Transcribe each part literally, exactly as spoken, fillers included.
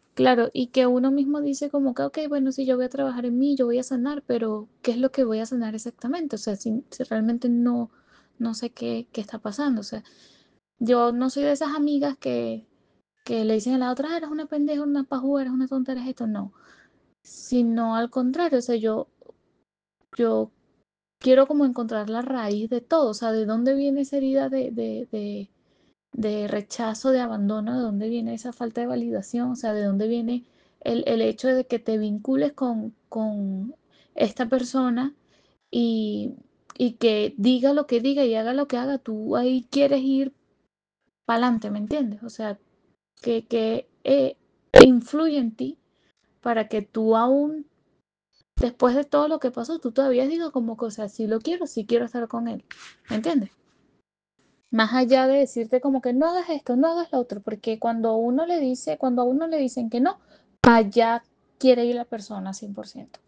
Claro, y que uno mismo dice como que, ok, bueno, sí, yo voy a trabajar en mí, yo voy a sanar, pero ¿qué es lo que voy a sanar exactamente? O sea, si, si realmente no, no sé qué, qué está pasando. O sea, yo no soy de esas amigas que, que le dicen a la otra, "Ah, eres una pendeja, una pajúa, eres una tontera, esto no. Sino al contrario, o sea, yo, yo quiero como encontrar la raíz de todo, o sea, de dónde viene esa herida de, de, de, de rechazo, de abandono, de dónde viene esa falta de validación, o sea, de dónde viene el, el hecho de que te vincules con, con esta persona y, y que diga lo que diga y haga lo que haga, tú ahí quieres ir para adelante, ¿me entiendes? O sea, que, que eh, influye en ti para que tú aún, después de todo lo que pasó, tú todavía digas como que, o sea, sí lo quiero, sí quiero estar con él, ¿me entiendes? Más allá de decirte como que no hagas esto, no hagas lo otro, porque cuando uno le dice, cuando a uno le dicen que no, allá quiere ir la persona cien por ciento.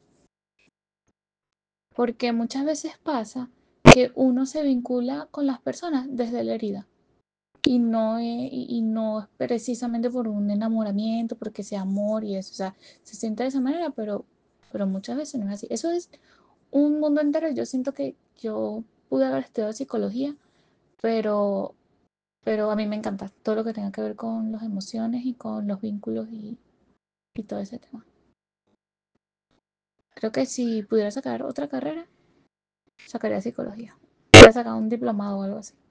Porque muchas veces pasa que uno se vincula con las personas desde la herida y no, eh, y, y no es precisamente por un enamoramiento, porque sea amor y eso, o sea, se siente de esa manera, pero, pero muchas veces no es así. Eso es un mundo entero. Yo siento que yo pude haber estudiado psicología, pero Pero a mí me encanta todo lo que tenga que ver con las emociones y con los vínculos y, y todo ese tema. Creo que si pudiera sacar otra carrera, sacaría psicología. Hubiera sacado un diplomado o algo así.